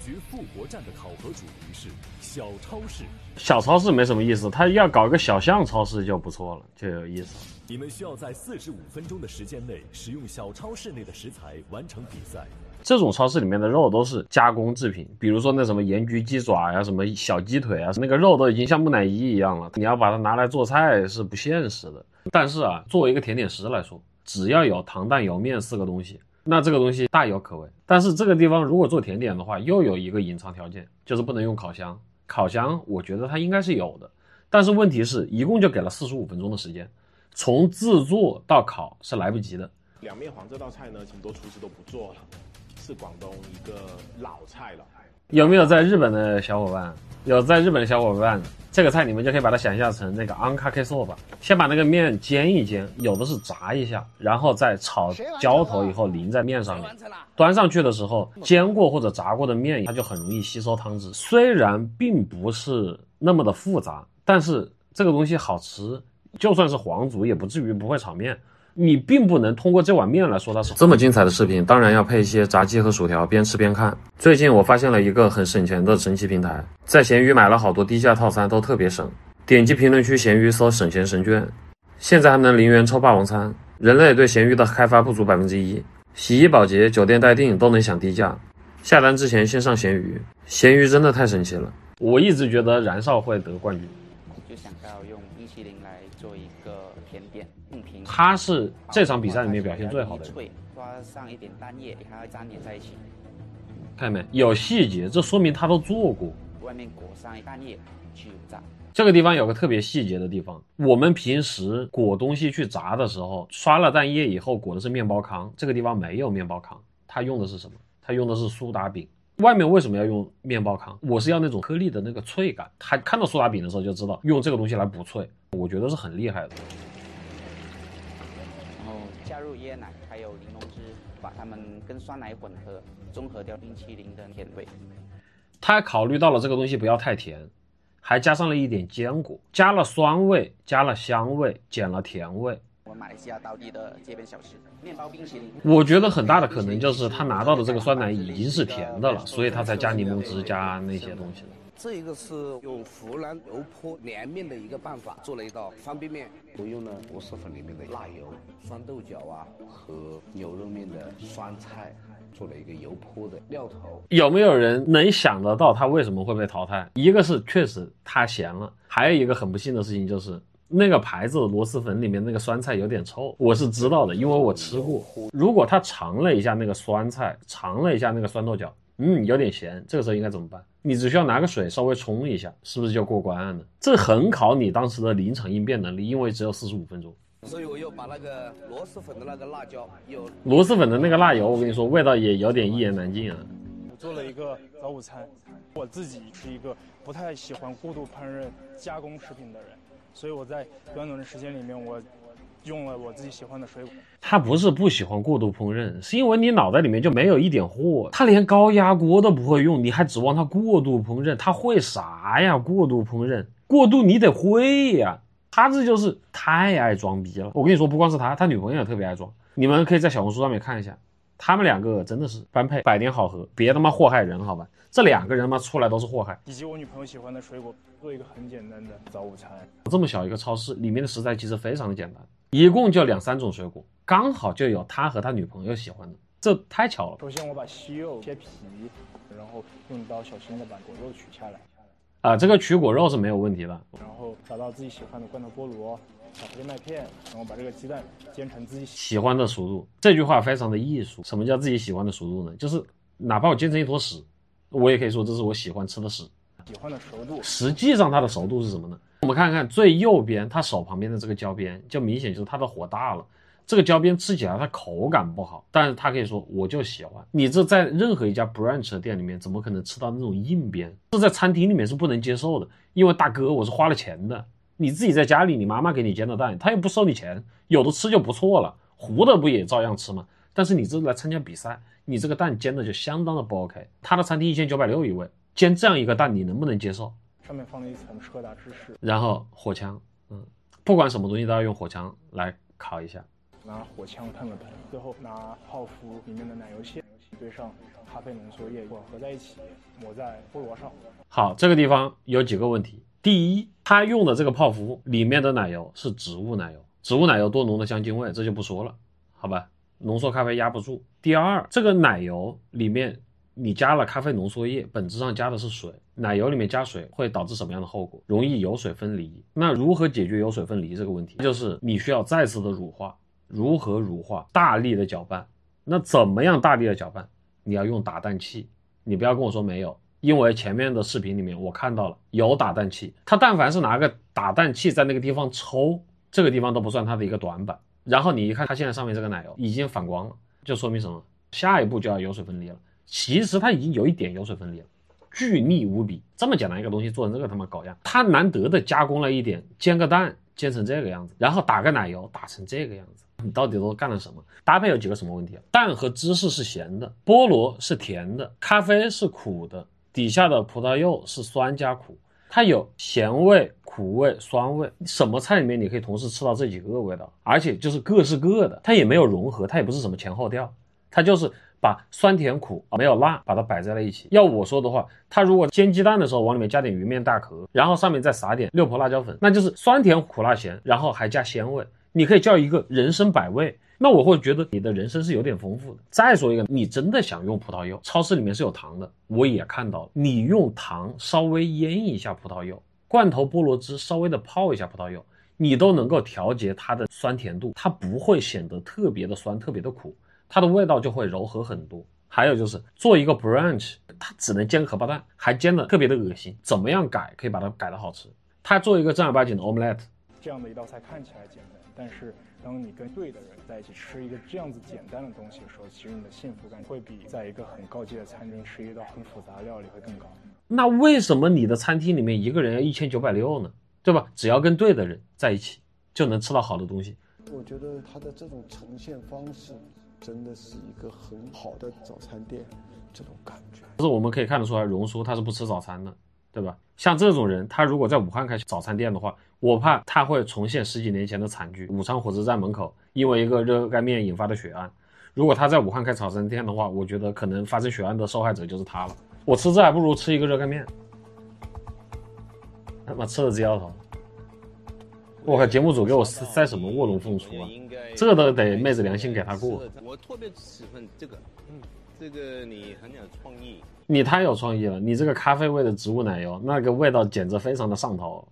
学复活战的考核主题是小超市。 小超市没什么意思，他要搞个小巷超市就不错了，就有意思。 你们需要在45分钟的时间内使用小超市内的食材完成比赛。 这种超市里面的肉都是加工制品，比如说那什么盐焗鸡爪呀、什么小鸡腿啊，那个肉都已经像木乃伊一样了，你要把它拿来做菜是不现实的。但是啊，作为一个甜点师来说，只要有糖蛋油面4个东西，那这个东西大有可为。但是这个地方如果做甜点的话，又有一个隐藏条件，就是不能用烤箱。烤箱我觉得它应该是有的，但是问题是一共就给了45分钟的时间，从制作到烤是来不及的。 两面黄这道菜呢，很多厨师都不做了，是广东一个老菜了。 有没有在日本的小伙伴？有在日本的小伙伴，这个菜你们就可以把它想象成那个 ankake soba， 先把那个面煎一煎，有的是炸一下，然后再炒浇头以后淋在面上面，端上去的时候，煎过或者炸过的面它就很容易吸收汤汁。虽然并不是那么的复杂，但是这个东西好吃，就算是皇族也不至于不会炒面。你并不能通过这碗面来说它是这么精彩的视频，当然要配一些炸鸡和薯条，边吃边看。最近我发现了一个很省钱的神奇平台，在闲鱼买了好多低价套餐，都特别省。点击评论区闲鱼搜省钱神券，现在还能0元抽霸王餐。人类对闲鱼的开发不足1%，洗衣保洁、酒店待定都能享低价。下单之前先上闲鱼，闲鱼真的太神奇了。我一直觉得燃烧会得冠军。 就想到用冰淇淋来做一个甜点， 他是这场比赛里面表现最好的人， 抓上一点蛋液，还要粘连在一起。 看没？有细节，这说明他都做过。 外面裹上蛋液去炸。 这个地方有个特别细节的地方，我们平时裹东西去炸的时候，刷了蛋液以后裹的是面包糠，这个地方没有面包糠，它用的是什么？它用的是苏打饼。外面为什么要用面包糠？我是要那种颗粒的那个脆感。他看到苏打饼的时候就知道用这个东西来补脆，我觉得是很厉害的。 然后加入椰奶还有柠檬汁，把它们跟酸奶混合，中和掉冰淇淋的甜味。 他还考虑到了这个东西不要太甜，还加上了一点坚果，加了酸味，加了香味，减了甜味。 我们马来西亚当地的街边小吃，面包冰淇淋。 我觉得很大的可能就是他拿到的这个酸奶已经是甜的了，所以他才加柠檬汁加那些东西了。 这一个是用湖南油泼凉面的一个办法，做了一道方便面。我用了螺蛳粉里面的辣油、酸豆角啊和牛肉面的酸菜，做了一个油泼的料头。 有没有人能想得到他为什么会被淘汰？一个是确实他咸了，还有一个很不幸的事情就是那个牌子的螺蛳粉里面那个酸菜有点臭，我是知道的，因为我吃过。如果他尝了一下那个酸菜，尝了一下那个酸豆角，有点咸，这个时候应该怎么办？你只需要拿个水稍微冲一下，是不是就过关了？这很考你当时的临场应变能力，因为只有45分钟。 所以我又把那个螺蛳粉的那个辣椒， 螺蛳粉的那个辣油，我跟你说，味道也有点一言难尽啊。 我做了一个早午餐，我自己是一个不太喜欢过度烹饪加工食品的人，所以我在短短的时间里面，我用了我自己喜欢的水果。 他不是不喜欢过度烹饪，是因为你脑袋里面就没有一点货。他连高压锅都不会用，你还指望他过度烹饪？他会啥呀？过度烹饪，过度你得会呀。他这就是太爱装逼了。我跟你说，不光是他女朋友也特别爱装。你们可以在小红书上面看一下，他们两个真的是般配，百年好合，别他妈祸害人好吧？这两个人嘛出来都是祸害。 以及我女朋友喜欢的水果，做一个很简单的早午餐。 这么小一个超市，里面的食材其实非常的简单，一共就2-3种水果，刚好就有他和他女朋友喜欢的，这太巧了。 首先我把西柚切皮，然后用一刀小心的把果肉取下来。 这个取果肉是没有问题的。 然后找到自己喜欢的罐头菠萝，小块麦片，然后把这个鸡蛋煎成自己喜欢的熟度。这句话非常的艺术。什么叫自己喜欢的熟度呢？就是哪怕我煎成一坨屎，我也可以说这是我喜欢吃的屎。 喜欢的熟度， 实际上它的熟度是什么呢？我们看看最右边，他手旁边的这个焦边，就明显就是它的火大了。这个焦边吃起来它口感不好，但是他可以说我就喜欢。你这在任何一家 brunch 的店里面怎么可能吃到那种硬边？这在餐厅里面是不能接受的，因为大哥我是花了钱的。你自己在家里你妈妈给你煎的蛋，他又不收你钱，有的吃就不错了，糊的不也照样吃吗？但是你这来参加比赛，你这个蛋煎的就相当的不 OK。他的餐厅1960一位，煎这样一个蛋你能不能接受？ 上面放了一层车达芝士， 然后火枪，不管什么东西都要用火枪来烤一下。 拿火枪喷了喷，最后拿泡芙里面的奶油馅兑上咖啡浓缩液混合在一起，抹在菠萝上。 好，这个地方有几个问题。第一，他用的这个泡芙里面的奶油是植物奶油，植物奶油多浓的香精味，这就不说了，好吧，浓缩咖啡压不住。第二，这个奶油里面你加了咖啡浓缩液，本质上加的是水，奶油里面加水会导致什么样的后果？容易油水分离。那如何解决油水分离这个问题？就是你需要再次的乳化。如何乳化？大力的搅拌。那怎么样大力的搅拌？你要用打蛋器，你不要跟我说没有，因为前面的视频里面我看到了有打蛋器，它但凡是拿个打蛋器在那个地方抽，这个地方都不算它的一个短板。然后你一看它现在上面这个奶油已经反光了，就说明什么？下一步就要油水分离了。其实它已经有一点油水分离了，巨腻无比。这么简单一个东西做成这个他妈搞样，它难得的加工了一点，煎个蛋煎成这个样子，然后打个奶油打成这个样子，你到底都干了什么？搭配有几个什么问题啊？蛋和芝士是咸的，菠萝是甜的，咖啡是苦的，底下的葡萄柚是酸加苦，它有咸味、苦味、酸味，什么菜里面你可以同时吃到这几个味道，而且就是各是各的，它也没有融合，它也不是什么前后调，它就是把酸甜苦没有辣把它摆在了一起。要我说的话，它如果煎鸡蛋的时候往里面加点鱼面大壳，然后上面再撒点六婆辣椒粉，那就是酸甜苦辣咸，然后还加鲜味，你可以叫一个人生百味。那我会觉得你的人生是有点丰富的。再说一个，你真的想用葡萄柚，超市里面是有糖的，我也看到了，你用糖稍微腌一下葡萄柚，罐头菠萝汁稍微的泡一下葡萄柚，你都能够调节它的酸甜度，它不会显得特别的酸特别的苦，它的味道就会柔和很多。还有就是做一个 brunch， 它只能煎荷包蛋，还煎的特别的恶心，怎么样改可以把它改得好吃？它做一个正儿八经的 omelette， 这样的一道菜看起来简单，但是当你跟对的人在一起吃一个这样子简单的东西的时候，其实你的幸福感会比在一个很高级的餐厅吃一道很复杂的料理会更高。 那为什么你的餐厅里面一个人要1960呢？对吧？只要跟对的人在一起就能吃到好的东西。 我觉得它的这种呈现方式真的是一个很好的早餐店这种感觉。 就是我们可以看得出来，荣叔他是不吃早餐的，对吧？像这种人，他如果在武汉开早餐店的话，我怕他会重现10几年前的惨剧。武昌火车站门口因为一个热干面引发的血案，如果他在武汉开早餐店的话，我觉得可能发生血案的受害者就是他了。我吃这还不如吃一个热干面，他妈吃了直摇头。我靠，节目组给我塞什么卧龙凤雏啊？这都得昧着良心给他过。 我特别喜欢这个，这个你很有创意。 你太有创意了，你这个咖啡味的植物奶油，那个味道简直非常的上头。